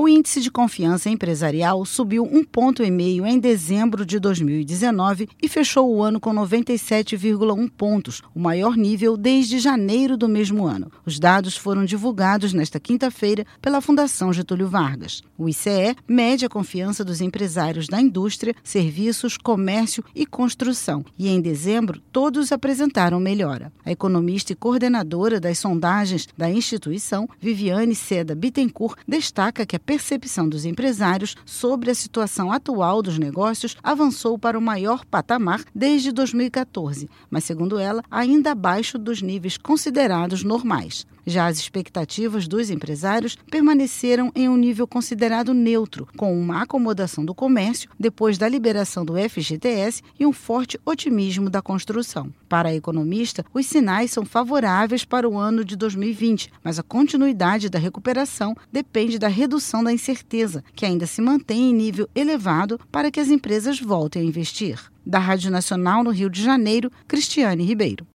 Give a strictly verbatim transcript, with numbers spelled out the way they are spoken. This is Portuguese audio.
O índice de confiança empresarial subiu um ponto e meio em dezembro de dois mil e dezenove e fechou o ano com noventa e sete vírgula um pontos, o maior nível desde janeiro do mesmo ano. Os dados foram divulgados nesta quinta-feira pela Fundação Getúlio Vargas. O I C E mede a confiança dos empresários da indústria, serviços, comércio e construção, e em dezembro todos apresentaram melhora. A economista e coordenadora das sondagens da instituição, Viviane Seda Bittencourt, destaca que a percepção dos empresários sobre a situação atual dos negócios avançou para o maior patamar desde dois mil e quatorze, mas, segundo ela, ainda abaixo dos níveis considerados normais. Já as expectativas dos empresários permaneceram em um nível considerado neutro, com uma acomodação do comércio depois da liberação do F G T S e um forte otimismo da construção. Para a economista, os sinais são favoráveis para o ano de dois mil e vinte, mas a continuidade da recuperação depende da redução da incerteza, que ainda se mantém em nível elevado para que as empresas voltem a investir. Da Rádio Nacional no Rio de Janeiro, Cristiane Ribeiro.